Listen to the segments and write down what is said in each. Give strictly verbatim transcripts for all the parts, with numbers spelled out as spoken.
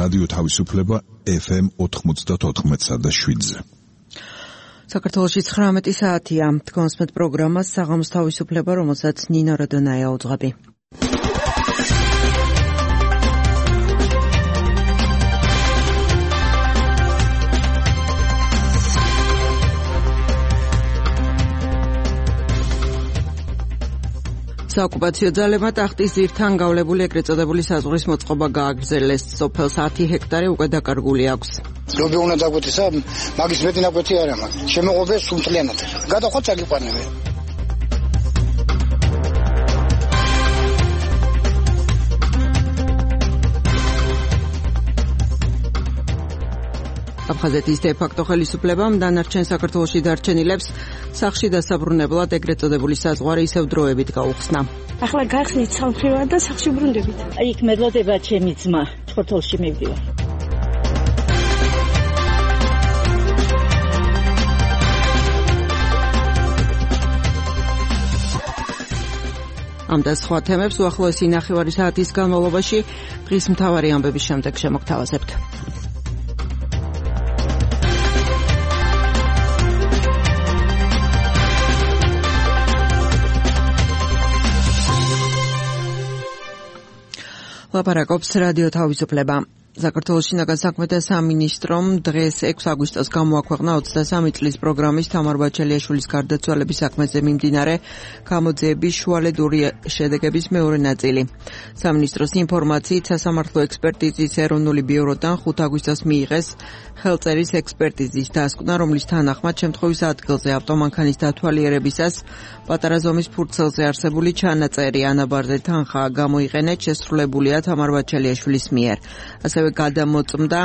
რადიო თავისუფლება ეფ ემ ოთხმოცდაოთხ და შვიდზე. საქართველოში ცხრამეტი საათია. თქვენსმეთ პროგრამას საღამოს თავისუფლება, რომელსაც ნინო როდონაია უძღვები. საოკუპაციო ძალებმა ტახტის ძირთან გავლებული ეგრეთ წოდებული საზღვრის მოწყობა გააგრძელეს. სოფელს ათი ჰექტარი უკვე დაკარგული აქვს. ლობი უნდა დაგვეთისა, მაგის მეტი ნაკვეთი არ აქვს. შემოღობეს სუმთლიანად. გადახვაც აგიყვანებე. აფხაზეთის დე-ფაქტო ხელისუფლებამ დანარჩენ საქართველოში დარჩენილებს სახლში დასაბრუნებლად ეგრეთ წოდებული საზღვარი ისევ დროებით გაუხსნა. ახლა გახსნით სამხრივად და სახლში ბრუნდებით. იქ მელოდება ჩემი ძმა, ჩხორთოლში მივდივარ. ამ და სხვა თემებს უახლოესი ნახევარი საათის განმავლობაში დღის მთავარი ამბების შემდეგ შემოგთავაზებთ. ლაპარაკობს რადიო თავისუფლება. საქართველოს შინაგან საქმეთა სამინისტრომ დღეს ექვსი აგვისტოს გამოაქვეყნა ოცდასამი წლის პროგრამის თამარ ბაჩელიაშვილის გარდაცვალების საქმეზე მიმდინარე გამოძიების შუალედური შედეგების მეორე ნაწილი. სამინისტროს ინფორმაციით სასამართლო ექსპერტიზის ეროვნული ბიუროდან ხუთი აგვისტოს მიიღეს ხელწერის ექსპერტიზის დასკვნა, რომლის თანახმად შემთხვევის ადგილზე ავტომანქანის დათვალიერებისას პატარა ზომის ფურცელზე არსებული ჩანაწერი ანაბარზე თანხა გამოიყენეთ შესრულებულია თამარ ბაჩელიაშვილის მიერ. ასევე გადამოწმდა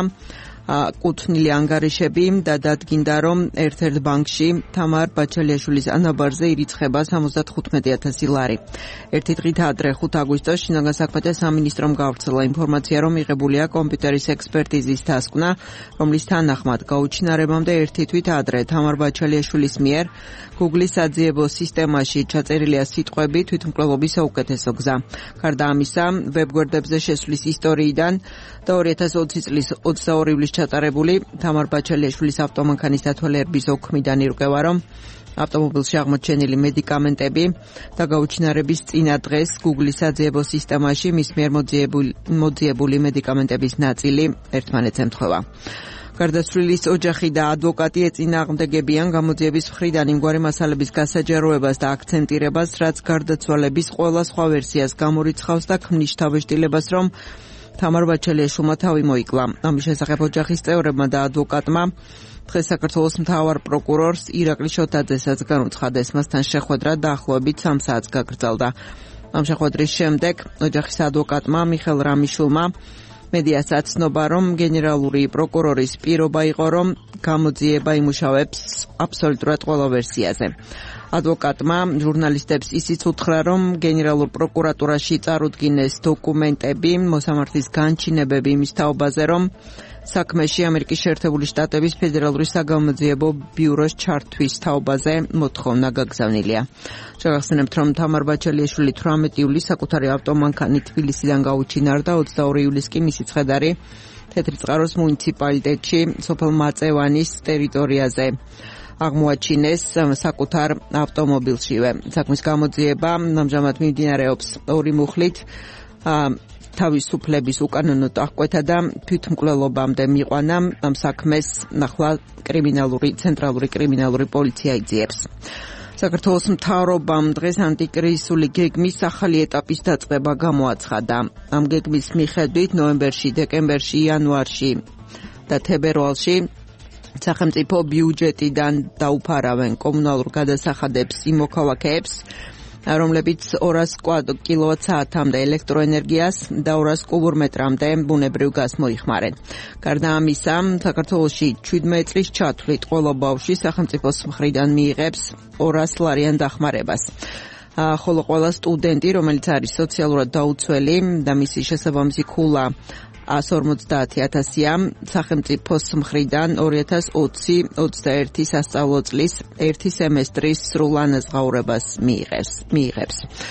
კუთვნილი ანგარიშები და დადგინდა, რომ ერთ-ერთ ბანკში თამარ ბაჩელიაშვილის ანაბარზე ირიცხება სამოცდათხუთმეტი ათასი ლარი. ერთი დღით ადრე ხუთი აგვისტოს შინაგან საქმეთა სამინისტრომ გავრცელა ინფორმაცია, რომ მიღებულია კომპიუტერის ექსპერტიზის დასკვნა, რომლის თანახმად გაუჩინარებამდე ერთი თვით ადრე თამარ ბაჩელიაშვილის მიერ Google-ის საძიებო სისტემაში ჩაწერილია სიტყვები თვითმკვლელობის საუკეთესო გზა. გარდა ამისა, ვებგვერდებზე შესვლის ისტორიიდან და ორი ათას ოცი წლის ოცდაორი ივლისს ჩატარებული თამარ ბაჩელიაშვილის ავტომანქანის დათვალიერების ოქმიდან ირკვევა, რომ ავტომობილში აღმოჩენილი მედიკამენტები და გაუჩინარების წინა დღეს Google-ის საძიებო სისტემაში მის მიერ მოძიებული, მოძიებული მედიკამენტების ნაწილი ერთმანეთს ემთხვევა. გარდაცვლილის ოჯახი და ადვოკატი ეწინააღმდეგებიან გამოძიების მხრიდან იმგვარი მასალების გასაჯაროებას და აქცენტირებას, რაც გარდაცვალების ყველა სხვა ვერსიას გამორიცხავს და ქმნის თავშეშტილებას, რომ თამარ ბაჩელიაშვილმა თავი მოიკლა. ამის შესახებ ოჯახის წევრებმა და ადვოკატმა დღეს საქართველოს მთავარ პროკურორს ირაკლი შოთაძესაც განუცხადეს. მასთან შეხვედრა დაახლოებით სამ საათს გაგრძელდა. ამ შეხვედრის შემდეგ ოჯახის ადვოკატმა მიხელ რამიშვილმა მედიას აცნობა, რომ გენერალური პროკურორის პირობა იყო, რომ გამოძიება იმუშავებს აბსოლუტურად ყველა ვერსიაზე. ადვოკატმა ჟურნალისტებს ისიც უთხრა, რომ გენერალურ პროკურატურაში წარუდგინეს დოკუმენტები, მოსამართლის განჩინებები იმის თაობაზე, რომ საქმეში ამერიკის შეერთებული შტატების ფედერალური საგამოძიებო ბიუროს ჩართვის თაობაზე მოთხოვნა გაგზავნილია. შევახსენებთ, რომ თამარ ბაჩელიაშვილი თვრამეტი ივლისს საკუთარი ავტომანქანი თბილისიდან გაუჩინარდა, ოცდაორი ივლისს კი მისი ცხედარი თეთრიწყაროს მუნიციპალიტეტში სოფელ მაწევანის ტერიტორიაზე აღმოაჩინეს საკუთარ ავტომობილშივე. საქმის გამოძიება ამჟამად მიმდინარეობს ორი მუხლით თავისუფლების უკანონო აღკვეთა და თვითმკვლელობამდე მიყვანა. ამ საქმეს ახლა კრიმინალური ცენტრალური კრიმინალური პოლიცია იძიებს. საქართველოს მთავრობამ დღეს ანტიკრიზისული გეგმის ახალი ეტაპის დაწყება გამოაცხადა. ამ გეგმის მიხედვით ნოემბერში, დეკემბერში, იანვარში და თებერვალში სახელმწიფო ბიუჯეტიდან დაუფარავენ კომუნალურ გადასახადებს იმ მოქალაქეებს, რომლებიც ორას კილოვატ-საათამდე ელექტროენერგიას და ორას კუბურმეტრამდე ბუნებრივ გაზს მოიხმარენ. გარდა ამისა, საქართველოში ჩვიდმეტი წლის ჩათვლით ყველა ბავშვი სახელმწიფოს მხრიდან მიიღებს ორას ლარიან დახმარებას. ხოლო ყველა სტუდენტი, რომელიც არის სოციალურად დაუცველი და მისი შესაბამისი ქულა ას ორმოცდაათი ათასია, სახელმწიფოს მხრიდან ორი ათას ოცი ოცდაერთი სასწავლო წლის ერთი სემესტრის სრულ ანაზღაურებას მიიღებს.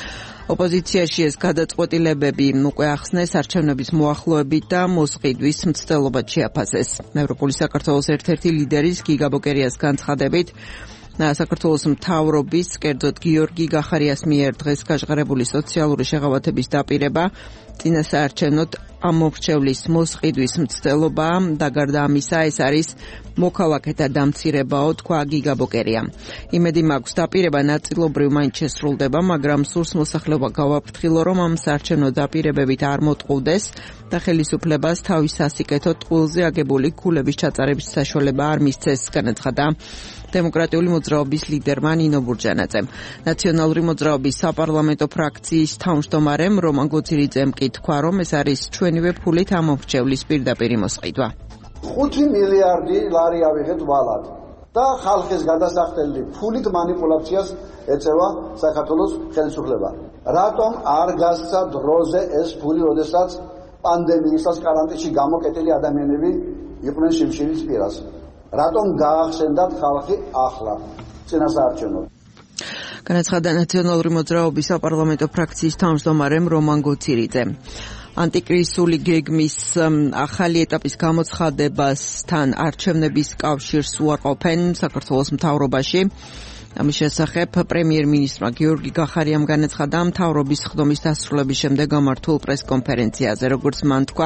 ოპოზიციაში ეს გადაწყვეტილებები უკვე ახსნეს არჩევნების მოახლოებით და მოსყიდვის მცდელობად შეაფასეს. ევროპული საქართველოს ერთ-ერთი ლიდერის გიგა ბოკერიას განცხადებით, საქართველოს მთავრობის, კერძოდ გიორგი გახარიას მიერ დღეს გაჟღერებული სოციალური შეღავათების დაპირება წინასაარჩევნოდ ამ მომრჩევლის მოსყიდვის მცდელობა და გარდა ამისა ეს არის მოქალაქეთა დამცირებაო, თქვა გიგა ბოკერიამ. იმედი მაქვს დაპირება ნაწილობრივ მაინც შესრულდება, მაგრამ სურს მოსახლეობა გავაფრთხილო, რომ ამ საარჩევნო დაპირებებით არ მოტყუდეს და ხელისუფლებას თავის სასიკეთო ტყუილზე აგებული ქულების ჩაწარების საშუალება არ მისცეს, განაცხადა დემოკრატიული მოძრაობის ლიდერმა ნინო ბურჯანაძემ. ნაციონალური მოძრაობის საპარლამენტო ფრაქციის თავმჯდომარემ რომან გოცირიძემ კი თქვა, რომ ეს არის ჩვენივე ფულით ამ მომრჩევლის პირდაპირ მოსყიდვა. ხუთი მილიარდი ლარი ავიღეთ ვალად და ხალხის გადასახდელი ფულით მანიპულაციას ეწევა საქართველოს ხელისუფლება. რატომ არ გასცა დროზე ეს ფული, როდესაც პანდემიისას კარანტინში გამოკეტილი ადამიანები იყვნენ შიმშილის პირას? რატომ გაახსენდათ ხალხი ახლა წინასაარჩევნოდ? განაცხადა ნაციონალური მოძრაობის საპარლამენტო ფრაქციის თავმჯდომარემ რომან გოცირიძემ. ანტიკრიზისული გეგმის ახალი ეტაპის გამოცხადებასთან არჩევნების კავშირს უარყოფენ საქართველოს მთავრობაში. ამის შესახებ პრემიერ-მინისტრმა გიორგი გახარიამ განაცხადა მთავრობის ხდომის დასრულების შემდეგ გამართულ პრესკონფერენციაზე, როგორც მან თქვა,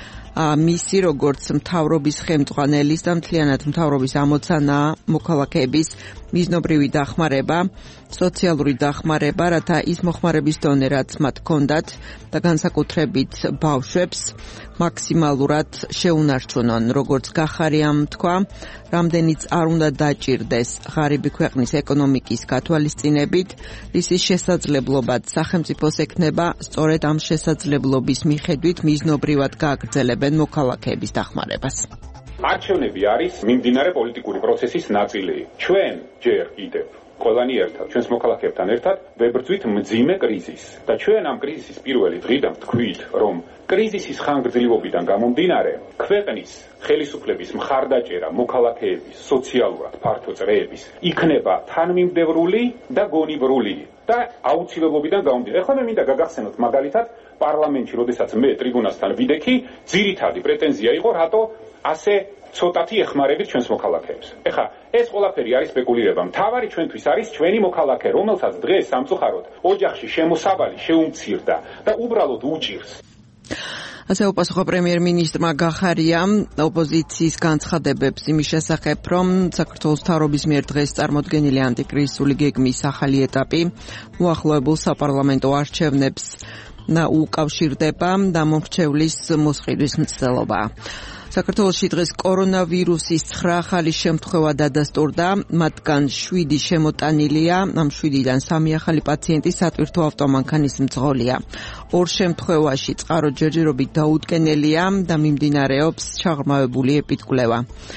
მისი როგორც მთავრობის ხელმძღვანელის და მთლიანად მთავრობის ამოცანა მოქალაქეების მიზნობრივი დახმარება, სოციალური დახმარება, რათა ის მოხმარების დონე, რაც მათ ჰქონდათ და განსაკუთრებით ბავშვებს მაქსიმალურად შეუნარჩუნონ. როგორც გახარიამ თქვა, რამდენიც არ უნდა დაჭირდეს ღარიბი ქვეყნის ეკონომიკის გათვალისწინებით, ისის შესაძლებლობად სახელმწიფოს ექნება სწორედ ამ შესაძლებლობის მიხედვით მიზნობრივად გააგრძელებენ მოქალაქეების დახმარებას. არჩევნები არის მიმდინარე პოლიტიკური პროცესის ნაწილი. ჩვენ ჯერ კიდევ ყველანი ერთად, ჩვენს მოქალაქეებთან ერთად ვებრძვით მძიმე კრიზისს და ჩვენ ამ კრიზისის პირველი დღიდან ვთქვით, რომ კრიზისის ხანგრძლივობიდან გამომდინარე ქვეყნის ხელისუფლების მხარდაჭერა მოქალაქეების სოციალურად ფართო წრეების იქნება თანმიმდევრული და გონივრული და აუცილებლობიდან გამომდინარე. ეხლა მე მინდა გაგახსენოთ მაგალითად პარლამენტში, როდესაც მე ტრიბუნასთან ვიდექი, ძირითადი პრეტენზია იყო, რატო ასე ცოტათი ეხმარებით ჩვენს მოქალაქეებს. ეხლა ეს ყველაფერი არის სპეკულირება. მთავარი ჩვენთვის არის ჩვენი მოქალაქე, რომელსაც დღეს სამწუხაროდ ოჯახში შემოსავალი შეუმცირდა და უბრალოდ უჭირს. ასე უპასუხა პრემიერ-მინისტრმა გახარიამ ოპოზიციის განცხადებებს იმის შესახებ, რომ საქართველოს მთავრობის მიერ დღეს წარმოდგენილი ანტიკრიზისული გეგმის ახალი ეტაპი მოახლოებულ საპარლამენტო არჩევნებს უკავშირდება და მომრჩევლის მოსყიდვის მცდელობაა. საქართველოში დღეს კორონავირუსის ცხრა ახალი შემთხვევა დადასტურდა, მათგან შვიდი შემოტანილია, ამ შვიდიდან სამი ახალი პაციენტი სატვირთო ავტომანქანის მძღოლია. ორ შემთხვევაში წყარო ჯერჯერობით დაუდგენელია და მიმდინარეობს ჩაღრმავებული ეპიდკვლევა.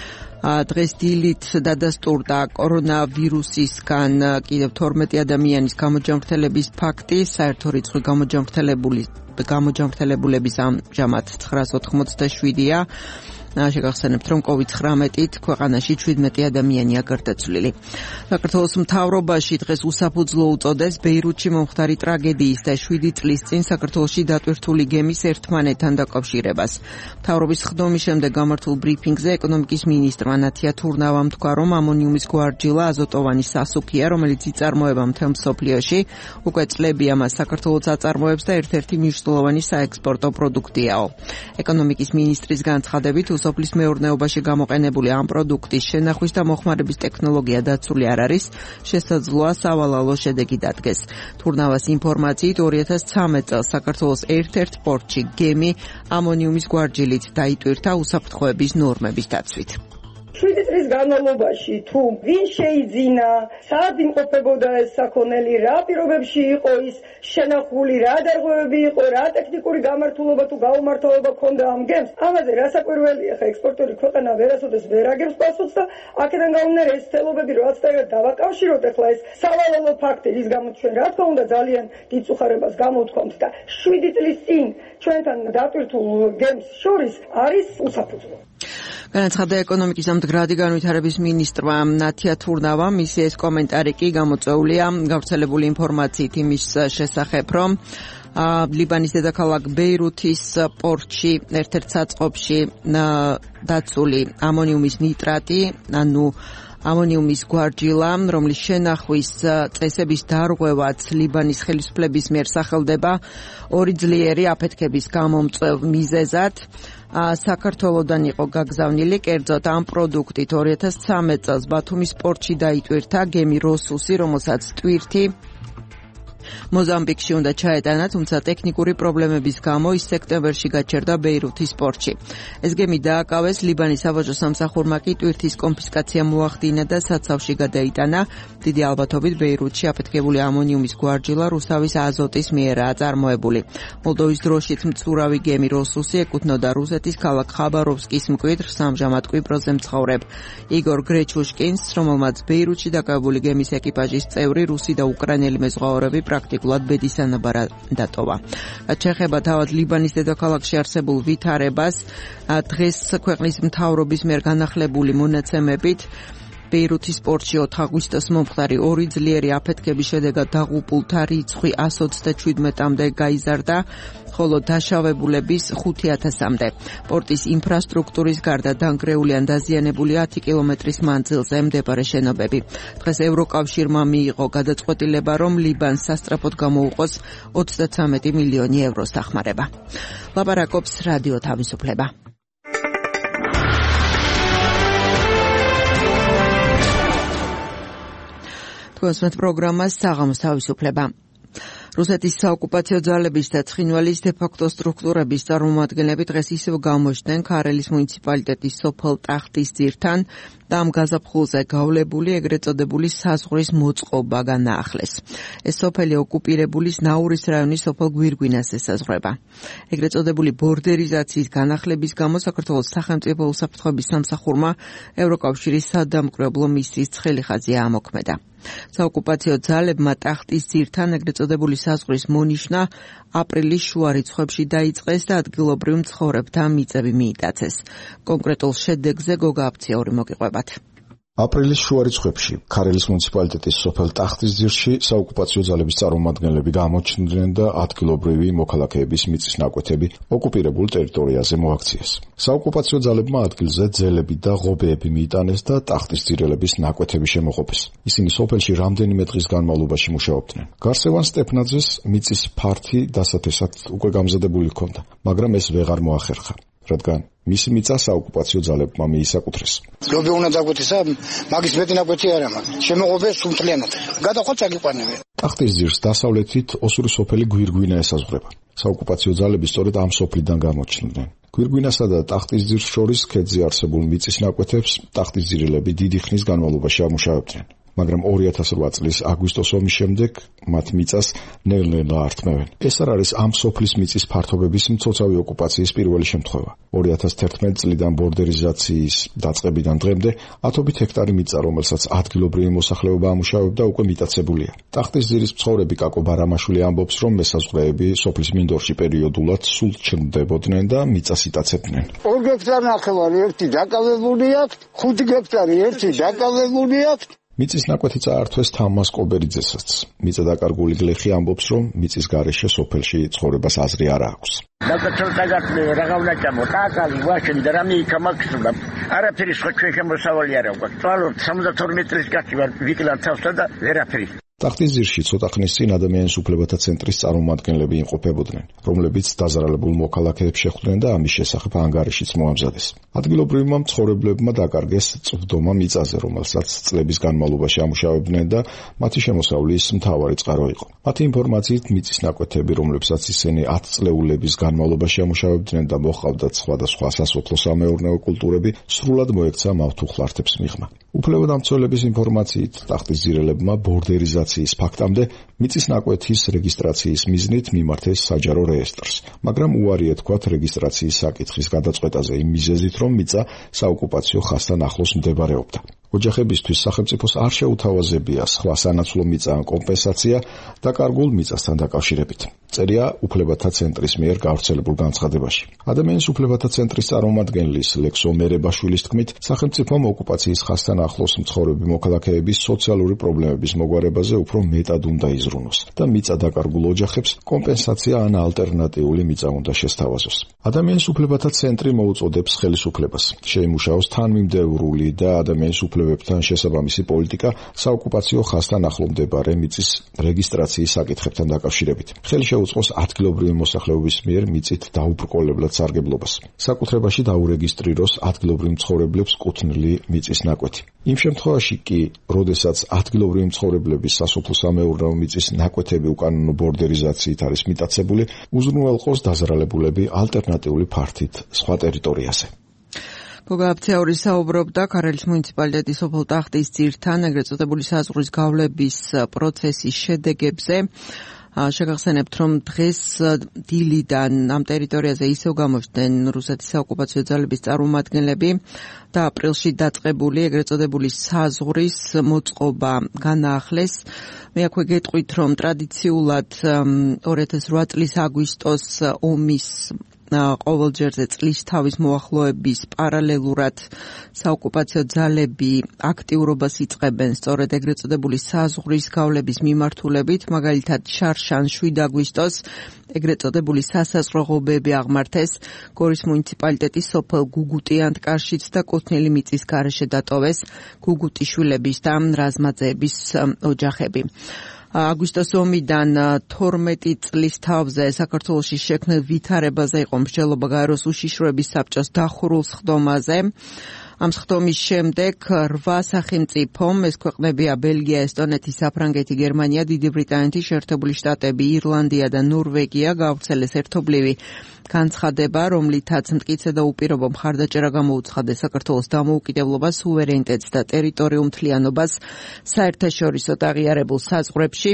დღეს დილით დადასტურდა კორონავირუსისგან კიდევ თორმეტი ადამიანის გამოჯანმრთელების ფაქტი, საერთო რიცხვი გამოჯანმრთელებული გამოჯანმრთელებულების ამჟამად ცხრაას ოთხმოცდაშვიდია. შეგახსენებთ, რომ კოვიდ ცხრამეტით ქვეყანაში შვიდმეტი ადამიანია გარდაცვლილი. საქართველოს მთავრობაში დღეს უსაფუძვლო უწოდეს ბეირუთში მომხდარი ტრაგედიის და შვიდი წლის წინ საქართველოში დატვირთული გემის ერთმანეთთან დაკავშირებას. მთავრობის ხდომის შემდეგ გამართულ ბრიფინგზე ეკონომიკის მინისტრმა ნათია თურნავამ თქვა, რომ ამონიუმის გვარჯილა აზოტოვანი სასუქია, რომელიც იწარმოება მთელ მსოფლიოში, უკვე წლებია მას საქართველოს აწარმოებს და ერთ-ერთი მნიშვნელოვანი საექსპორტო პროდუქტიაო. ეკონომიკის მინისტრის განცხადებით სოფლის მეურნეობაში გამოყენებული ამ პროდუქტის შენახვის და მოხმარების ტექნოლოგია დაცული არ არის, შესაძლოა სავალალო შედეგი დადგეს. თურნავას ინფორმაციით ორი ათას ცხრამეტ წელს საქართველოს ერთ-ერთ პორტში გემი ამონიუმის გვარჯილით დაიტვირთა უსაფრთხოების ნორმების დაცვით. შვიდი წლის განმავლობაში თუ ვინ შეიძინა, სად იმყოფებოდა ეს საქონელი, რა პირობებში იყო ის შენახული, რა დარღვევები იყო, რა ტექნიკური გამართულობა თუ გაუმართლობა ჰქონდა ამ გემს, ამაზე რა საკვირველია, ხა ექსპორტერი ქვეყანა ვერასოდეს ვერ აგებს პასუხს და აქედან გამომდინარე ეს ცელობები რაც დაერთ დავაკავშიროთ ახლა ეს სავალალო ფაქტი, რის გამოც ჩვენ რა თქმა უნდა ძალიან დიდ წუხარებას გამოვთქვამთ და შვიდი წლის წინ ჩვენთან დატვირთულ გემს შორის არის უსაფუძვლო. განაცხადა ეკონომიკის და მდგრადი განვითარების მინისტრმა ნათია თურნავამ, მისი ეს კომენტარი კი გამოწვეულია გავრცელებული ინფორმაციით იმის შესახებ, რომ ლიბანის დედაქალაქ ბეირუთის პორტში ერთ-ერთ საწყობში დაცული ამონიუმის ნიტრატი, ანუ ამონიუმის გვარჯილა, რომლის შენახვის წესების დარღვევაც ლიბანის ხელისუფლების მიერ სახელდება ორი ძლიერი აფეთქების გამომწვევ მიზეზად საქართველოდან იყო გაგზავნილი. კერძოდ ამ პროდუქტით ორი ათას ცხრამეტ წელს ბათუმის პორტში დაიტვირთა გემი როსუსი, რომელსაც ტვირთი მოზამბიკში უნდა ჩაეტანა, თუმცა ტექნიკური პრობლემების გამო ის სექტემბერში გაჩერდა ბეირუთის პორტში. ეს გემი დააკავეს, ლიბანის სავაჭრო სამსახურმა კი ტვირთის კონფისკაცია მოახდინა და საცავში გადაიტანა. დიდი ალბათობით ბეირუთში აფეთქებული ამონიუმის გვარჯილა რუსთავის აზოტის მიერაა წარმოებული. მოლდოვის დროშით მცურავი გემი როსუსი ეკუთვნოდა რუსეთის ქალაქ ხაბაროვსკის მკვიდრ სამჟამად კვიპროსზე მცხოვრებ იგორ გრეჩუშკინს, რომელმაც ბეირუთში დაკავებული გემის ეკიპაჟის წევრი რუსი და უკრაინელი მეზღვაურები პრაქტიკულად ბედისანაბარა დატოვა. ჩეხება თავად ლიბანის დედაქალაქში არსებულ ვითარებას, დღეს ქვეყნის მთავრობის მიერ განახლებული მონაცემებით ბეირუთის პორტში ოთხ აგვისტოს მომხდარი ორი ძლიერი აფეთქების შედეგად დაღუპულთა რიცხვი ას ოცდაჩვიდმეტამდე გაიზარდა, ხოლო დაშავებულების ხუთი ათასამდე. პორტის ინფრასტრუქტურის გარდა დანგრეული ან დაზიანებული ათი კილომეტრის მანძილზე მდებარე შენობები. დღეს ევროკავშირმა მიიღო გადაწყვეტილება, რომ ლიბანს სასწრაფოდ გამოუყოს ოცდაცამეტი მილიონი ევროს დახმარება. ლაპარაკობს რადიო თავისუფლება. თქვენს პროგრამას საღამოს თავისუფლება. რუსეთის საოკუპაციო ძალების და ცხინვალის დე-ფაქტო სტრუქტურების წარმომადგენლები დღეს ისევ გამოჩნდნენ ქარელის მუნიციპალიტეტის სოფელ ტახტის ძირთან და ამ გაზაფხულზე გავლებული ეგრეთ წოდებული საზღვრის მოწყობა განაახლეს. ეს სოფელი ოკუპირებულის ნაურის რაიონის სოფელ გვირგვინას ესაზღვრება. ეგრეთ წოდებული ბორდერიზაციის განახლების გამო საქართველოს სახელმწიფო უსაფრთხოების სამსახურმა ევროკავშირის სადამკვირვებლო მისიის ცხელი ხაზი ამოქმედა. საოკუპაციო ძალებმა ტახტის ძირთან ეგრეთ წოდებული საზღვრის მონიშნა აპრილის შუა რიცხვებში დაიწყეს და ადგილობრივ მცხოვრებთა მიწები მიიტაცეს. კონკრეტულ შედეგზე გოგა აფციაური მოგიყვებათ. აპრილის შუა რიცხვებში ქარელის მუნიციპალიტეტის სოფელ ტახტის ძირში საოკუპაციო ძალების წარმომადგენლები გამოჩნდნენ და ადგილობრივი მოქალაქეების მიწის ნაკვეთები ოკუპირებულ ტერიტორიაზე მოაქციეს. საოკუპაციო ძალებმა ადგილზე ძელები და ღობეები მიიტანეს და ტახტის ძირელების ნაკვეთები შემოღობეს. ისინი სოფელში რამდენიმე დღის განმავლობაში მუშაობდნენ. გარსევან სტეფნაძეს მიწის ფართი დასათესად უკვე გამზადებული ჰქონდა, მაგრამ ეს ვეღარ მოახერხა, რადგან მისი მიწა საოკუპაციო ძალებმა მიისაკუთრეს. ლობი უნდა დაგვეთისა, მაგის მეტი ნაკვეთი არ ამაქვს. შემოღობეს სუმთლიანად. გადახვალ წაგიყვანებენ. ტახტის ძირს დასავლეთით ოსური სოფელი გვირგვინა ესაზღვრება. საოკუპაციო ძალები სწორედ ამ სოფლიდან გამოჩნდნენ. გვირგვინასა და ტახტის ძირს შორის ქედზე არსებულ მიწის ნაკვეთებს ტახტის ძირელები დიდი ხნის განმავლობაში ამუშავებდნენ. მაგრამ ორი ათას რვა წლის აგვისტოს ომის შემდეგ მათ მიწას ნელ-ნელა ართმევენ. ეს არ არის ამ სოფლის მიწის ფართობების მცოცავი ოკუპაციის პირველი შემთხვევა. ორი ათას თერთმეტ წლიდან ბორდერიზაციის დაწყებიდან დღემდე ათობით ჰექტარი მიწა, რომელსაც ადგილობრივი მოსახლეობა ამუშავებდა, უკვე მიტაცებულია. ტახტის ძირის მცხოვრები კაკო ბარამაშვილი ამბობს, რომ მესაზღვრეები სოფლის მინდორში პერიოდულად სულ ჩნდებოდნენ და მიწას იტაცებდნენ. ორი ჰექტარი ნახევარი ერთი დაკავებული აქვს, ხუთი ჰექტარი ერთი დაკავებული აქვს. მიწის ნაკვეთი წაართვეს თამას კობერიძესაც. მიწა დაკარგული გლეხი ამბობს, რომ მიწის გარეშე სოფელში ცხოვრებას აზრი არ აქვს. დაკაცო წაგახლე რაღავნა ჩამო ტაკალი ვაშენ და რამე იქამაქსულა არაფერი სხვა ჩვენ შემოსავალი არ აქვს. წვალო სამოცდაორი მეტრის კაცი ვარ ვიკლარ თავსა და ვერაფერი. ტახტის ძირში ცოტა ხნის წინ ადამიანის უფლებათა ცენტრის წარმომადგენლები იმყოფებოდნენ, რომლებიც დაზარალებულ მოქალაქეებს შეხვდნენ და ამის შესახებ ანგარიშიც მოამზადეს. ადგილობრივმა მცხოვრებლებმა დაკარგეს წვდომა მიწაზე, რომელსაც წლების განმავლობაში ამუშავებდნენ და მათი შემოსავლის მთავარი წყარო იყო. მათი ინფორმაციით მიწის ნაკვეთები, რომლებსაც ისინი ათ წლეულების განმავლობაში ამუშავებდნენ და მოჰყავდათ სხვადასხვა სასოფლო-სამეურნეო კულტურები, სრულად მოექცა მავთუხლართებს მიღმა. უფლებადამცველების ინფორმაციით ტახტის ძირელებმა ბორდერიზაციის ფაქტამდე მიწის ნაკვეთის რეგისტრაციის მიზნით მიმართეს საჯარო რეესტრს, მაგრამ უარი ეთქვათ რეგისტრაციის საკითხის გადაწყვეტაზე იმ მიზეზით, რომ მიწა საოკუპაციო ხაზთან ახლოს მდებარეობდა. ოჯახებისთვის სახელმწიფოს არ შეუთავაზებია სხვა სანაცვლო მიწა ან კომპენსაცია დაკარგულ მიწასთან დაკავშირებით. წერია უფლებათა ცენტრის მიერ გავრცელებულ განცხადებაში. ადამიანის უფლებათა ცენტრის წარმომადგენლის ლექსო მერებაშვილის თქმით, სახელმწიფომ ოკუპაციის ხაზთან ახლოს მცხოვრები მოქალაქეების სოციალური პრობლემების მოგვარებაზე უფრო მეტად უნდა იზრუნოს და მიწა დაკარგულ ოჯახებს კომპენსაცია ან ალტერნატიული მიწა უნდა შესთავაზოს. ადამიანის უფლებათა ცენტრი მოუწოდებს ხელისუფლებას შეიმუშაოს თანმიმდევრული და ადამიანის უფლებებთან შესაბამისი პოლიტიკა საოკუპაციო ხაზთან ახლომდებარე მიწის რეგისტრაციის საკითხებთან დაკავშირებით. ხელი შეუწყოს ადგილობრივი მოსახლეობის მიერ მიწით დაუბრკოლებლად სარგებლობას. საკუთრებაში დაურეგისტრიროს ადგილობრივ მცხოვრებლებს კუთვნილი მიწის ნაკვეთი. იმ შემთხვევაში კი, როდესაც ადგილობრივი მცხოვრებლების სასოფლო-სამეურნეო მიწის ნაკვეთები უკანონო ბორდერიზაციით არის მიტაცებული, უზრუნველყოს დაზრალებულები ალტერნატიული ფართით სხვა ტერიტორიაზე. გოგა აფცეური საუბრობდა ქარელის მუნიციპალიტეტის სოფელ ტახტის ძირთან ეგრეთ წოდებული საზღვრის გავლების პროცესის შედეგებზე. შეგახსენებთ, რომ დღეს დილიდან ამ ტერიტორიაზე ისევ გამოჩნდნენ რუსეთის საოკუპაციო ძალების წარმომადგენლები და აპრილში დაწყებული ეგრეთ წოდებული საზღვრის მოწყობა განაახლეს. მე აქვე გეტყვით, რომ ტრადიციულად ორი ათას ოთხ წლის აგვისტოს ომის ყოველჯერზე წლის თავის მოახლოების პარალელურად საოკუპაციო ძალები აქტიურობას იწყებენ სწორედ ეგრეთ წოდებული საზღვრის გავლების მიმართულებით, მაგალითად შარშან შვიდ აგვისტოს ეგრეთ წოდებული სასაზღვრო-ღობეები აღმართეს გორის მუნიციპალიტეტის სოფელ გუგუტიანთკარშიც და კუთვნილი მიწის გარეშე დატოვეს გუგუტიშვილების და რაზმაძეების ოჯახები. აგვისტოს ომიდან თორმეტი წლის თავზე საქართველოში შექმნილ ვითარებაზე იყო მსჯელობა გაეროს უშიშროების საბჭოს დახურულ სხდომაზე. ამ სხდომის შემდეგ რვა სახელმწიფომ, ეს ქვეყნებია ბელგია, ესტონეთი, საფრანგეთი, გერმანია, დიდი ბრიტანეთი, შეერთებული შტატები, ირლანდია და ნორვეგია გავრცელეს ერთობლივი განცხადება, რომლითაც მტკიცე და უპირობო მხარდაჭერა გამოუცხადეს საქართველოს დამოუკიდებლობას, სუვერენიტეტს და ტერიტორიულ მთლიანობას საერთაშორისო აღიარებულ საზღვრებში.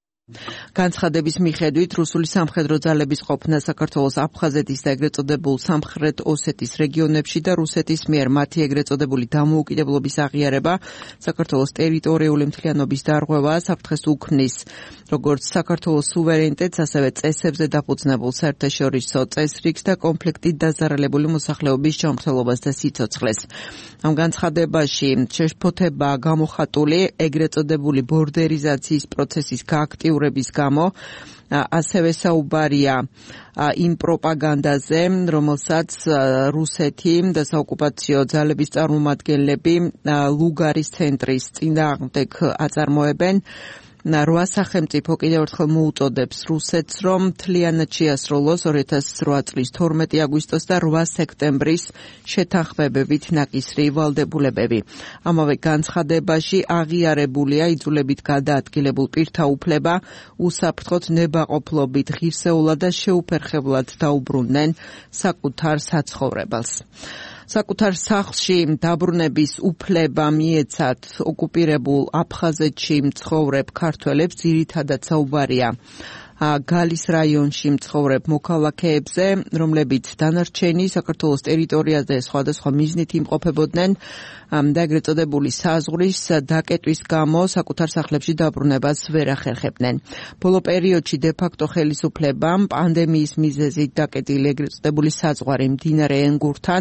განცხადების მიხედვით რუსული სამხედრო ძალების ყოფნა საქართველოს აფხაზეთის და ეგრეთ წოდებულ სამხრეთ ოსეთის რეგიონებში და რუსეთის მიერ მათი ეგრეთ წოდებული დამოუკიდებლობის აღიარება საქართველოს ტერიტორიული მთლიანობის დარღვევა საფრთხეს უქმნის როგორც საქართველოს სუვერენიტეტს, ასევე წესებზე დაფუძნებულ საერთაშორისო წესრიგს და კონფლიქტით დაზარალებული მოსახლეობის ჯანმრთელობას და სიცოცხლეს. ამ განცხადებაში შეშფოთება გამოხატული ეგრეთ წოდებული ბორდერიზაციის პროცესის გააქტიურების გამო, ასევე საუბარია იმ პროპაგანდაზე, რომელსაც რუსეთი და საოკუპაციო ძალების წარმომადგენლები ლუგარის ცენტრის წინააღმდეგ აწარმოებენ. რვა სახელმწიფო კიდევ ერთხელ მოუწოდებს რუსეთს, რომ მთლიანად შეასრულოს ორი ათას ოთხ წლის თორმეტი აგვისტოს და რვა სექტემბრის შეთანხმებებით ნაკისრი ვალდებულებები. ამავე განცხადებაში აღიარებულია იძულებით გადაადგილებულ პირთა უფლება უსაფრთხოდ ნებაყოფლობით ღირსეულად და შეუფერხებლად დაუბრუნდნენ საკუთარ საცხოვრებელს. საკუთარ სახლში დაბრუნების უფლება მიეცათ ოკუპირებულ აფხაზეთში მცხოვრებ ქართველებს, ძირითადად საუბარია გალის რაიონში მცხოვრებ მოქალაქეებზე, რომლებიც დანარჩენი საქართველოს ტერიტორიაზე სხვადასხვა მიზნით იმყოფებოდნენ და ეგრეთ წოდებული საზღვრის დაკეტვის გამო საკუთარ სახლებში დაბრუნებას ვერ ახერხებდნენ. ბოლო პერიოდში დე-ფაქტო ხელისუფლებამ პანდემიის მიზეზით დაკეტილი ეგრეთ წოდებული საზღვარი მდინარე ენგურთან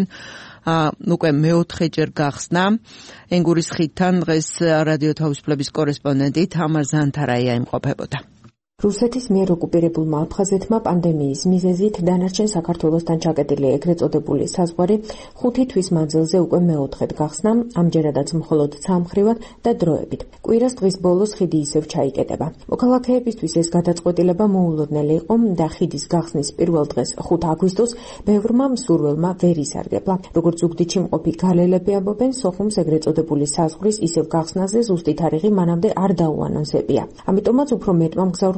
უკვე მეოთხეჯერ გახსნა. ენგურის ხიდთან დღეს რადიო თავისუფლების კორესპონდენტი თამარ ზანთარაია იმყოფებოდა. რუსეთის მიერ ოკუპირებულმა აფხაზეთმა პანდემიის მიზეზით დანარჩენ საქართველოსთან ჩაკეტილი ეგრეთ წოდებული საზღვარი ხუთი თვის მანძილზე უკვე მეოთხედ გახსნა, ამჯერადაც მხოლოდ ცალმხრივად და დროებით. კვირას დღის ბოლოს ხიდი ისევ ჩაიკეტება. მოქალაქეებისთვის ეს გადაწყვეტილება მოულოდნელი იყო და ხიდის გახსნის პირველ დღეს ხუთ აგვისტოს ბევრმა მსურველმა ვერ ისარგებლა. როგორც ზუგდიდში მყოფი გალელები ამბობენ, სოხუმს ეგრეთ წოდებული საზღვრის ისევ გახსნაზე ზუსტი თარიღი მანამდე არ დაუანონსებია. ამიტომაც უფრო მეტმა მგზავრმა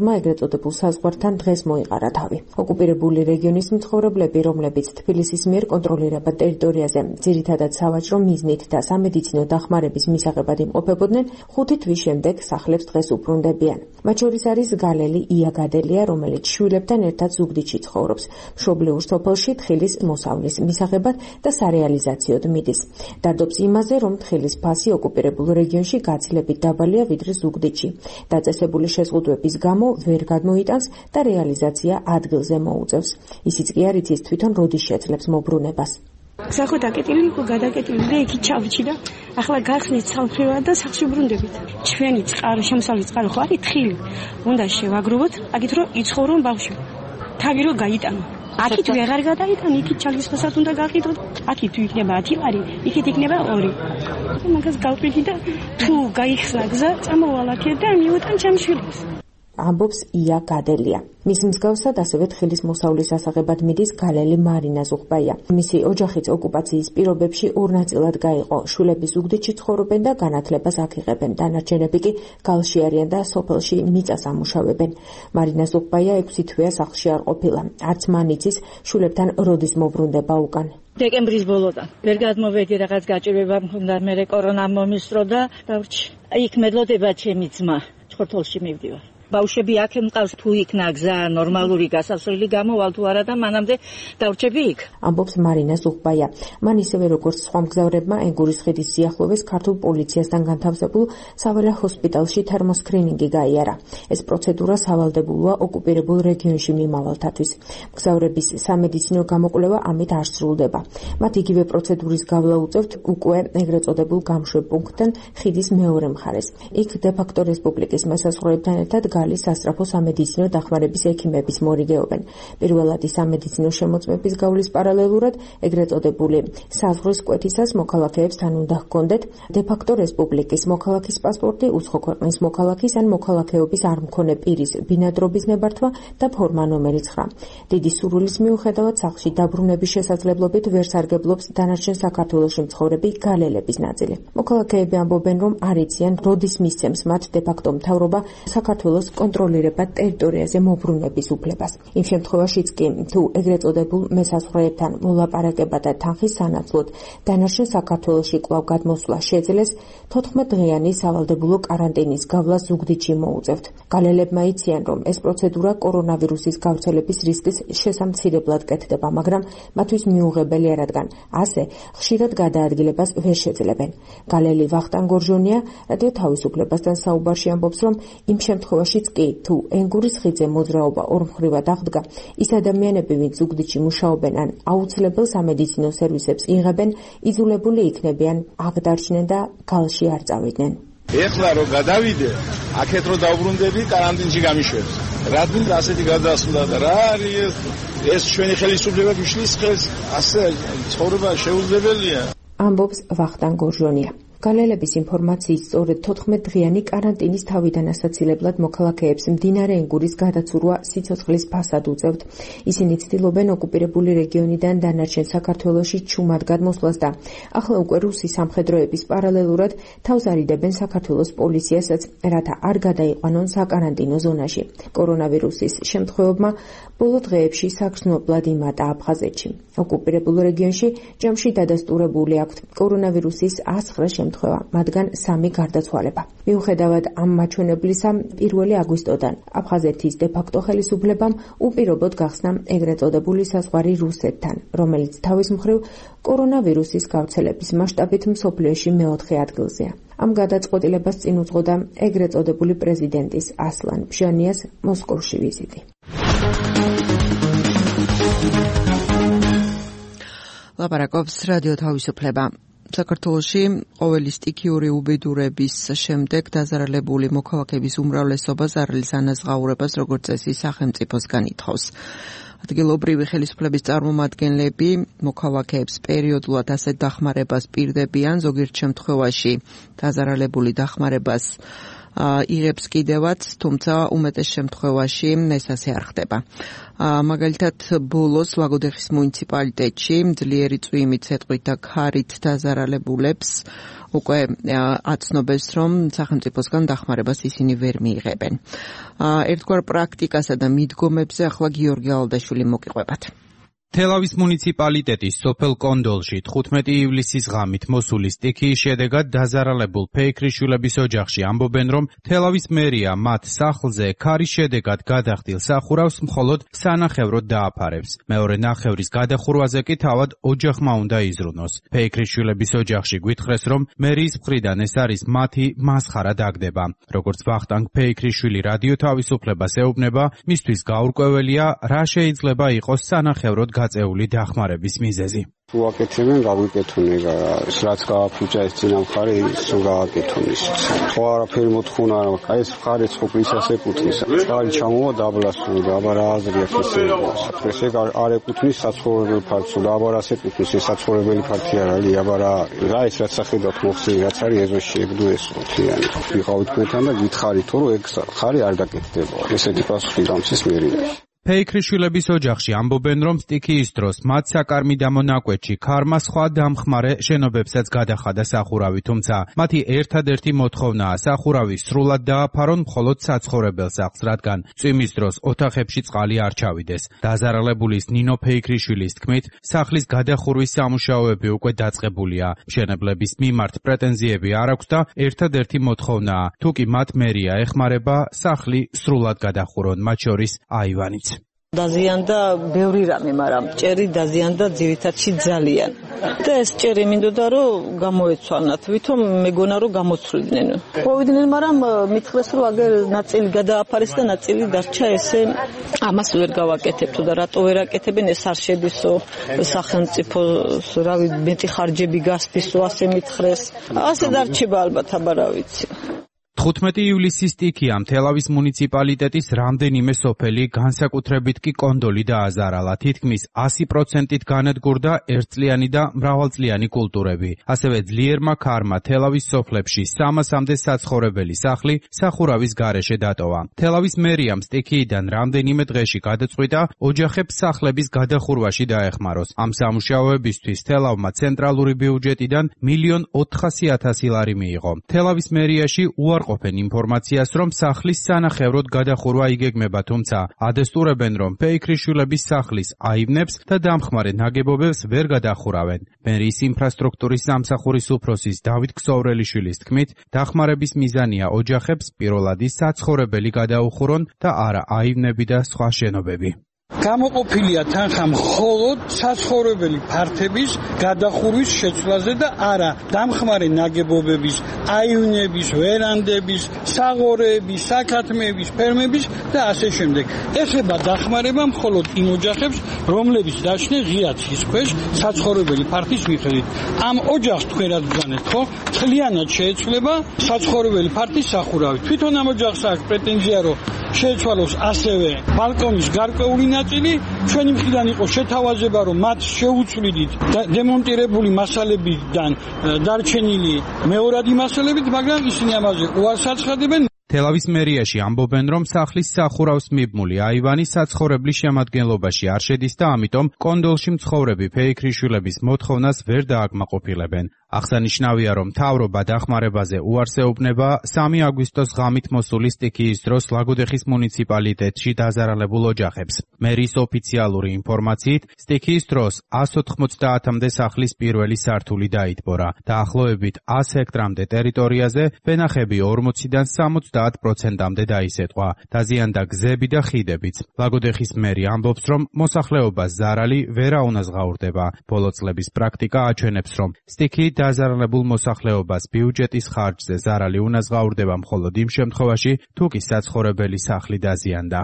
საქართველოსმა ეგრეთ წოდებულ საზღვართან დღეს მოიყარა თავი. ოკუპირებული რეგიონის მცხოვრებლები, რომლებიც თბილისის მიერ კონტროლირებად ტერიტორიაზე ძირითადად სავაჭრო მიზნით და სამედიცინო დახმარების მისაღებად იმყოფებოდნენ, ხუთი თვის შემდეგ სახლებს დღეს უბრუნდებიან. მათ შორის არის გალელი ია გადელია, რომელიც შვილებთან ერთად ზუგდიდში ცხოვრობს. მშობლიურ სოფელში თხილის მოსავლის მისაღებად და სარეალიზაციოდ მიდის. დარდობს იმაზე, რომ თხილის ფასი ოკუპირებულ რეგიონში გაცილებით დაბალია ვიდრე ზუგდიდში. დაწესებული შეზღუდვების გამო ვერ გადმოიტანს და რეალიზაცია ადგილზე მოუწევს. ისიც კი არ იცის თვითონ როდის შეძლებს მობრუნებას. სახო დაკეტილი იყო გადაკეტილი და იქით ჩავჭი და ახლა გახსნით სამხრივად და სახში ბრუნდებით. ჩვენი წყარო შემოსავლის წყარო ხო არის თხილი. უნდა შევაგროვოთ, აგით რომ იცხოვრო ბავშვი. თავი რომ გაიტანო. აქით ვეღარ გადაიტან, იქით ჩალგისხასად უნდა გაყიდო. აქით იქნება ათი ლარი, იქით იქნება ორი. მაგას გავყიდი და თუ გაიხსნა გზა, წამოვალ აქეთ და მიუტან ჩემშვილს. ამბობს ია გადელია. მის მსგავსად ასევე თხილის მოსავლის ასაღებად მიდის გალელი მარინა ზუღბაია. მისი ოჯახიც ოკუპაციის პირობებში ორ ნაწილად გაიყო. შვილები ზუგდიდში ცხოვრობენ და განათლებას აქ იღებენ. დანარჩენები კი გალში არიან და სოფელში მიწას ამუშავებენ. მარინა ზუღბაია ექვსი თვეა სახლში არ ყოფილა. არც მან იცის შვილებთან როდის მობრუნდება უკან. დეკემბრის ბოლოდან. ვერ გადმოვედი, რაღაც გაჭირვება მქონდა, მერე კორონა მომისწრო და დავრჩი. იქ მედლოდება ჩემი ძმა, ჩხორთოლში მივდივარ. ბავშვები აქ მყავს, თუ იქნა გზა ნორმალური გასასვლელი გამოვალ თუ არა და მანამდე დავრჩები იქ. ამბობს მარინა ზუღბაია. მან ისევე როგორც სხვა მგზავრებმა ენგურის ხიდის სიახლოვეს ქართულ პოლიციასთან განთავსებულ საველე ჰოსპიტალში თერმოსკრინინგი გაიარა. ეს პროცედურა სავალდებულოა ოკუპირებულ რეგიონში მიმავალთათვის. მგზავრების სამედიცინო გამოკვლევა ამით არ სრულდება. მათ იგივე პროცედურის გავლა უწევთ უკვე ეგრეთ წოდებულ გამშვებ პუნქტთან ხიდის მეორე მხარეს. იქ დე-ფაქტო რესპუბლიკის მესაზღვრეებთან ერთად გალის სასწრაფო სამედიცინო დახმარების ექიმების მორიგეობენ. პირველადი სამედიცინო შემოწმების გავლის პარალელურად ეგრეთ წოდებული საზღვრის კვეთისას მოქალაქეებს თან უნდა ჰქონდეთ დე-ფაქტო რესპუბლიკის მოქალაქის პასპორტი, უცხო ქვეყნის მოქალაქის ან მოქალაქეობის არ მქონე პირის ბინადრობის ნებართვა და ფორმა ნომერი ცხრა. დიდი სურვილის მიუხედავად სახლში დაბრუნების შესაძლებლობით ვერ სარგებლობს დანარჩენ საქართველოში მცხოვრები გალელების ნაწილი. მოქალაქეები ამბობენ, რომ არ იციან როდის მისცემს მათ დე-ფაქტო მთავრობა საქართველოს კონტროლირებად ტერიტორიაზე მობრუნების უფლებას. იმ შემთხვევაშიც კი თუ ეგრეთ წოდებულ მესაზღვრეებთან მოლაპარაკება და თანხის სანაცვლოდ დანარჩენ საქართველოში კვლავ გადმოსვლა შეძლეს, თოთხმეტდღიანი სავალდებულო კარანტინის გავლა ზუგდიდში მოუწევთ. გალელებმა იციან, რომ ეს პროცედურა კორონავირუსის გავრცელების რისკის შესამცირებლად კეთდება, მაგრამ მათთვის მიუღებელია, რადგან ასე ხშირად გადაადგილებას ვერ შეძლებენ. გალელი ვახტანგ გორჟონია რადიო თავისუფლებასთან საუბარში ამბობს, რომ იმ შემთხვევაში კი თუ ენგურის ხიდზე მოძრაობა ორმხრივად აღდგა, ის ადამიანები, ვინც ზუგდიდში მუშაობენ ან აუცილებელ სამედიცინო სერვისებს იღებენ, იძულებული იქნებიან აღდარჩნენ და გალში არ წავიდნენ. ეხლა რომ გადავიდე, აქეთ რომ დავბრუნდები, კარანტინში გამიშვებს. რადგან ასეთი გადასვლა და რა არის ეს ჩვენი ხელისუფლება გიშლის ხელს, ასე ცხოვრება შეუძლებელია. ამბობს ვახტანგ გორჟონია. გალელების ინფორმაციით სწორედ თოთხმეტდღიანი კარანტინის თავიდან ასაცილებლად მოქალაქეებს მდინარე ენგურის გადაცურვა სიცოცხლის ფასად უწევთ. ისინი ცდილობენ ოკუპირებული რეგიონიდან დანარჩენ საქართველოში ჩუმად გადმოსვლას და ახლა უკვე რუსი სამხედროების პარალელურად თავს არიდებენ საქართველოს პოლიციასაც, რათა არ გადაიყვანონ საკარანტინო ზონაში. კორონავირუსის შემთხვევებმა ბოლო დღეებში საგრძნობლად იმატა აფხაზეთში. ოკუპირებულ რეგიონში ჯამში დადასტურებული აქვთ კორონავირუსის ასცხრა შემთხვევა, მათგან სამი გარდაცვალება. მიუხედავად ამ მაჩვენებლისა, პირველი აგვისტოდან აფხაზეთის დე-ფაქტო ხელისუფლებამ უპირობოდ გახსნა ეგრეთ წოდებული საზღვარი რუსეთთან, რომელიც თავის მხრივ კორონავირუსის გავრცელების მასშტაბით მსოფლიოში მეოთხე ადგილზეა. ამ გადაწყვეტილებას წინ უძღოდა ეგრეთ წოდებული პრეზიდენტის ასლან ბჟანიას მოსკოვში ვიზიტი. ლაპარაკობს რადიო თავისუფლება. საქართველოში ყოველი სტიქიური უბედურების შემდეგ დაზარალებული მოქალაქეების უმრავლესობა ზარალის ანაზღაურებას როგორც წესი სახელმწიფოსგან ითხოვს. ადგილობრივი ხელისუფლების წარმომადგენლები მოქალაქეებს პერიოდულად ასეთ დახმარებას პირდებიან, ზოგიერთ შემთხვევაში დაზარალებული დახმარებას იღებს კიდევაც, თუმცა უმეტეს შემთხვევაში ეს ასე არ ხდება. მაგალითად, ბოლოს ლაგოდეხის მუნიციპალიტეტში ძლიერი წვიმით, სეტყვით და ქარით დაზარალებულებს უკვე აცნობეს, რომ სახელმწიფოსგან დახმარებას ისინი ვერ მიიღებენ. ერთგვარ პრაქტიკასა და მიდგომებზე ახლა გიორგი ალდაშვილი მოგიყვებათ. თელავის მუნიციპალიტეტის სოფელ კონდოლში თხუთმეტი ივლისის ღამით მოსული სტიქიის შედეგად დაზარალებულ ფეიქრიშვილების ოჯახში ამბობენ, რომ თელავის მერია მათ სახლზე ქარის შედეგად გადახდილ სახურავს მხოლოდ სანახევროდ დააფარებს. მეორე ნახევრის გადახურვაზე კი თავად ოჯახმა უნდა იზრუნოს. ფეიქრიშვილების ოჯახში გვითხრეს, რომ მერიის მხრიდან ეს არის მათი მასხარა დაგდება. როგორც ვახტანგ ფეიქრიშვილი რადიო თავისუფლებას ეუბნება, მისთვის გაურკვეველია, რა შეიძლება იყოს სანახევროდ გაწეული დახმარების მიზეზი. თუ აკეთებენ, გაგვიკეთონ ეგა, რაც გააფუჭა ეს წინა მხარე, ის გააკეთონ ის. ხო არაფერი მოთხოვნა არ მაქვს. აი ეს მხარეც ხო ისას ეკუთვნის. წყალი ჩამოვა დაბლასული, აბა რა აზრია ესე. ეს ეგ არ ეკუთვნის საცხოვრებელ ფართს, აბა რას ეკუთვნის ეს საცხოვრებელი ფართი არ არის, აბა რა არის. რა ეს რაც სახედავთ მოხსენი, რაც არის ეზოში ეგდო ეს ხუთიანი. ვიყავით მეთან და გითხარით, რომ ეგ ხარი არ დაკეთდება. ესეთი პასუხი გამცეს მერიაში. ფეიქრიშვილების ოჯახში ამბობენ, რომ სტიქიის დროს მათ საკარმი დამონაკვეთში ქარმა სხვა დამხმარე შენობებსაც გადახადა სახურავი, თუმცა მათი ერთადერთი მოთხოვნაა სახურავი სრულად დააფარონ მხოლოდ საცხოვრებელ სახლს, რადგან წვიმის დროს ოთახებში წყალი არ ჩავიდეს. დაზარალებულის ნინო ფეიქრიშვილის თქმით, სახლის გადახურვის სამუშაოები უკვე დაწყებულია. მშენებლების მიმართ პრეტენზიები არ აქვს და ერთადერთი მოთხოვნაა, თუ კი მათ მერია ეხმარება, სახლი სრულად გადახურონ, მათ შორის აივანიც. დაზიანდა ბევრი რამე, მაგრამ ჭერი დაზიანდა ძირითადში ძალიან. და ეს ჭერი მინდოდა რომ გამოეცვალნათ, ვითომ მეგონა რომ გამოცვლიდნენ. მოვიდნენ, მაგრამ მითხრეს რომ აგერ ნაწილი გადააფარეს და ნაწილი დარჩა ესე. ამას ვერ გავაკეთებთ და რატო ვერ აკეთებენ, ეს არ შედისო სახელმწიფოს რავი მეტი ხარჯები გასდისო, ასე მითხრეს. ასე დარჩება ალბათ, აბა რა ვიცი. თხუთმეტი ივლისის სტიქიამ თელავის მუნიციპალიტეტის რამდენიმე სოფელი, განსაკუთრებით კი კონდოლი დააზარალა. თითქმის ასი პროცენტით განადგურდა ერთწლიანი და მრავალწლიანი კულტურები. ასევე ძლიერმა ქარმა თელავის სოფლებში სამასამდე საცხოვრებელი სახლი სახურავის გარეშე დატოვა. თელავის მერიამ სტიქიიდან რამდენიმე დღეში გადაწყვიტა ოჯახებს სახლების გადახურვაში დაეხმაროს. ამ სამუშაოებისთვის თელავმა ცენტრალური ბიუჯეტიდან მილიონ ოთხასი ათასი ლარი მიიღო. თელავის მერიაში უარ ყოფენ ინფორმაციას, რომ სახლის სანახევროდ გადახურვა იგეგმება, თუმცა ადესტურებენ, რომ ფეიქრიშვილების სახლის აივნებს და დამხმარე ნაგებობებს ვერ გადახურავენ. მერიის ინფრასტრუქტურის სამსახურის უფროსის დავით ქსოვრელიშვილის თქმით, დახმარების მიზანია ოჯახებს პირველადი საცხოვრებელი გადაუხურონ და არა აივნები და სხვა შენობები. გამოყოფილია თანხა მხოლოდ საცხოვრებელი ფართების გადახურვის შეცვლაზე და არა დამხმარე ნაგებობების, აივნების, ვერანდების, საღორეების, საქათმების, ფერმების და ასე შემდეგ. ეხება დახმარება მხოლოდ იმ ოჯახებს, რომლებიც დაშნენ ღია ცის ქვეშ საცხოვრებელი ფართის მიხედვით. ამ ოჯახს თქვენ რა გძანეთ, ხო? მთლიანად შეეცვლება საცხოვრებელი ფართის სახურავი. თვითონ ამ ოჯახს აქვს პრეტენზია, რომ შეეცვალოს ასევე ბალკონის გარკვეული ნაწილი. ჩვენი მხრიდან იყო შეთავაზება, რომ მათ შეუცვლიდით დემონტირებული მასალებიდან დარჩენილი მეორადი მასალებით, მაგრამ ისინი ამაზე უარს აცხადებენ. თელავის მერიაში ამბობენ, რომ სახლის სახურავს მიბმული აივანი საცხოვრებლის შემადგენლობაში არ შედის და ამიტომ კონდოლში მცხოვრები ფეიქრიშვილების მოთხოვნას ვერ დააკმაყოფილებენ. აღსანიშნავია, რომ მთავრობა დახმარებაზე უარს ეუბნება სამი აგვისტოს ღამით მოსული სტიქიის დროს ლაგოდეხის მუნიციპალიტეტში დაზარალებულ ოჯახებს. მერიის ოფიციალური ინფორმაციით, სტიქიის დროს ას ოთხმოცდაათამდე სახლის პირველი სართული დაიტბორა. დაახლოებით ას ჰექტრამდე ტერიტორიაზე ვენახები ორმოციდან სამოცდაათ პროცენტამდე დაისეტყვა. დაზიანდა გზები და ხიდებიც. ლაგოდეხის მერი ამბობს, რომ მოსახლეობას ზარალი ვერაუნაზღაურდება. ბოლო წლების პრაქტიკა აჩვენებს, რომ სტიქიით დაზარალებულ მოსახლეობას ბიუჯეტის ხარჯზე ზარალი უნაზღაურდება მხოლოდ იმ შემთხვევაში, თუ კი საცხოვრებელი სახლი დაზიანდა.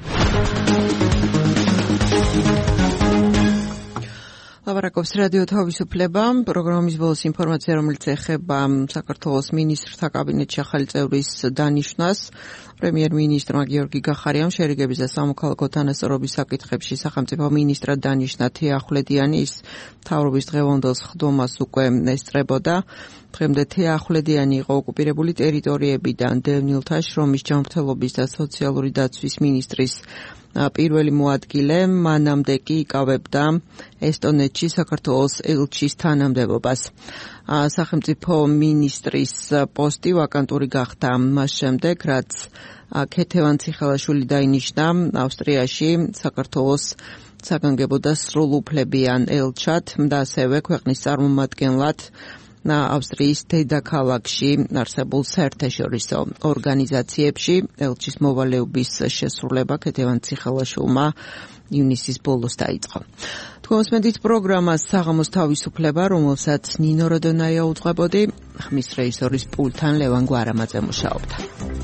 ლაპარაკობს რადიო თავისუფლება, პროგრამის ბოლოს ინფორმაცია, რომელიც ეხება საქართველოს მინისტრთა კაბინეტში ახალი წევრის დანიშვნას. პრემიერ-მინისტრმა გიორგი გახარიამ შერიგების და სამოქალაქო თანასწორობის საკითხებში სახელმწიფო მინისტრად დანიშნა თია ახვლედიანი, ის მთავრობის დღევანდელ სხდომას უკვე ესწრებოდა. დღემდე თეახვლედიანი იყო ოკუპირებული ტერიტორიებიდან დევნილთა შრომის ჯანმრთელობის და სოციალური დაცვის მინისტრის პირველი მოადგილე, მანამდე კი იკავებდა ესტონეთში საქართველოს ელჩის თანამდებობას. სახელმწიფო მინისტრის პოსტი ვაკანტური გახდა მას შემდეგ, რაც ქეთევან ციხელაშვილი დაინიშნა ავსტრიაში საქართველოს საგანგებო და სრულუფლებიან ელჩად და ასევე ქვეყნის წარმომადგენლად ავსტრიის დედაქალაქში არსებულ საერთაშორისო ორგანიზაციებში. ელჩის მოვალეობის შესრულება ქეთევან ციხელაშვილმა ივნისის ბოლოს დაიწყო. თქვენს პროგრამას საღამოს თავისუფლება, რომელსაც ნინო როდონაია უძღვებოდი, ხმის რეჟისორის პულტთან ლევან გვარამაძე მუშაობდა.